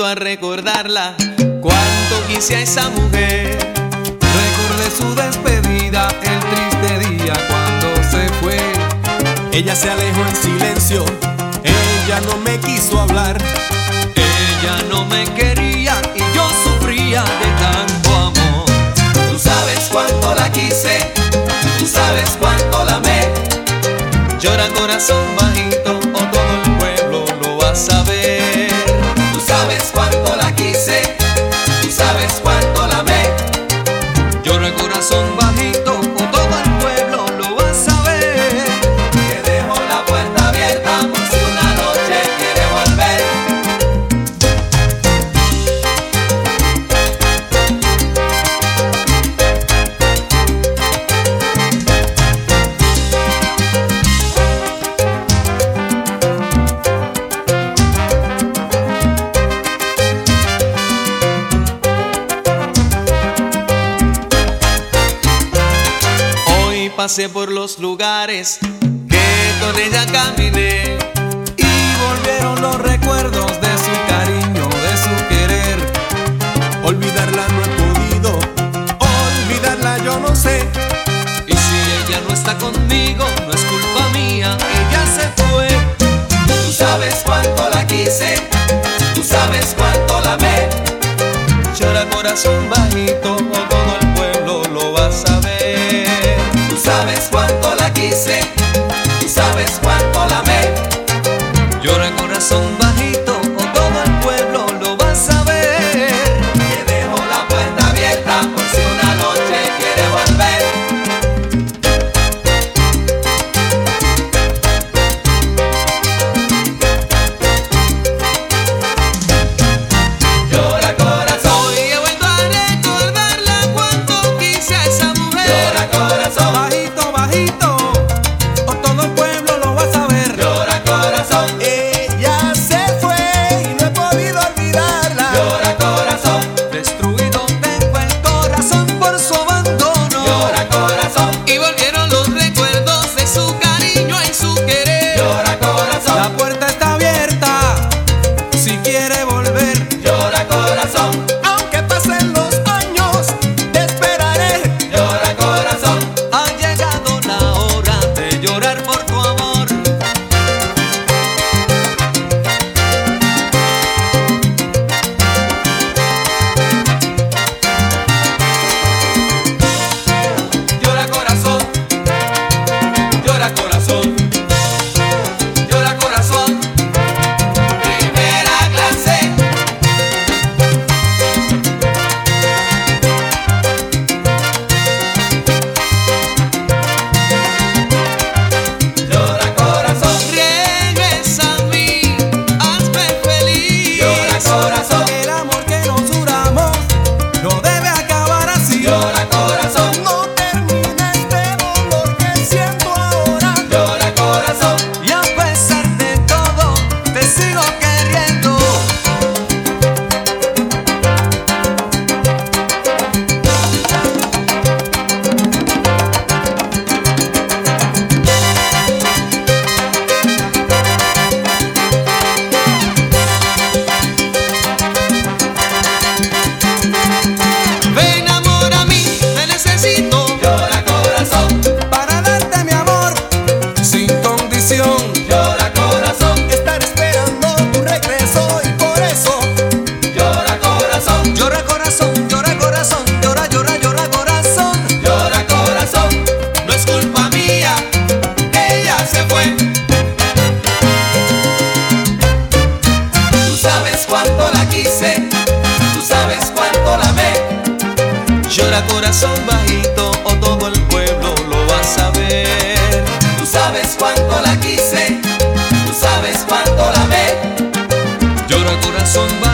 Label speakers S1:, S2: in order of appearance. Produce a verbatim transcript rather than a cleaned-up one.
S1: a recordarla, cuánto quise a esa mujer.
S2: Recordé su despedida, el triste día cuando se fue.
S3: Ella se alejó en silencio, ella no me quiso hablar.
S1: Ella no me quería y yo sufría de tanto amor.
S4: Tú sabes cuánto la quise, tú sabes cuánto la amé.
S1: Llora corazón bajito o todo el pueblo lo va a saber.
S4: Tú sabes cuánto la quise, tú sabes cuánto la amé.
S1: Llora corazón bajito o todo el pueblo lo va a saber.
S4: Que dejo la puerta abierta por si una noche quiere volver.
S1: Pasé por los lugares que con ella caminé
S2: y volvieron los recuerdos de su cariño, de su querer.
S3: Olvidarla no he podido, olvidarla yo no sé.
S1: Y si ella no está conmigo, no es culpa mía, ella se fue.
S4: Tú sabes cuánto la quise, tú sabes cuánto la amé.
S1: Llora corazón bajito o todo el pueblo lo va a saber.
S4: Tú sabes cuánto la quise, tú sabes cuánto la amé.
S1: Llora corazón bajito o todo el pueblo lo va a saber.
S4: Que dejo la puerta abierta por si una noche quiere volver. Llora corazón,
S1: hoy he vuelto a recordarla, cuánto quise a esa mujer.
S4: llora corazón,
S2: Bajito, bajito, o todo el pueblo lo va a saber.
S4: llora corazón,
S3: Ella se fue y no he podido olvidarla.
S4: llora corazón,
S1: Destruido tengo el corazón por su abandono.
S4: llora corazón,
S1: Y volvieron los recuerdos de su cariño y su querer.
S4: llora corazón,
S2: La puerta está abierta, si quiere volver.
S4: llora corazón,
S3: Aunque pasen los años, te esperaré.
S4: llora corazón.
S1: Ha llegado la hora de llorar por tu amor.
S4: Llora corazón, llora corazón, llora corazón. Primera clase. Llora corazón,
S1: Regresa a mí, hazme feliz.
S4: llora corazón,
S2: El amor que nos juramos no debe acabar así.
S4: llora corazón,
S3: No termina este dolor que siento ahora.
S4: llora corazón.
S1: Y a pesar de todo, te sigo queriendo. Ven, amor, a mí, te necesito.
S4: Llora corazón,
S2: Para darte mi amor sin condición.
S4: llora corazón,
S3: Estar esperando tu regreso y por eso
S4: llora corazón,
S1: Llora corazón, llora corazón, llora, llora, llora corazón.
S4: llora corazón. No es culpa mía, ella se fue. Tú sabes cuánto la quise, tú sabes cuánto la amé.
S1: Llora corazón bajito o todo el pueblo lo va a saber.
S4: Tú sabes cuánto la quise, tú sabes cuánto la amé.
S1: Llora corazón bajito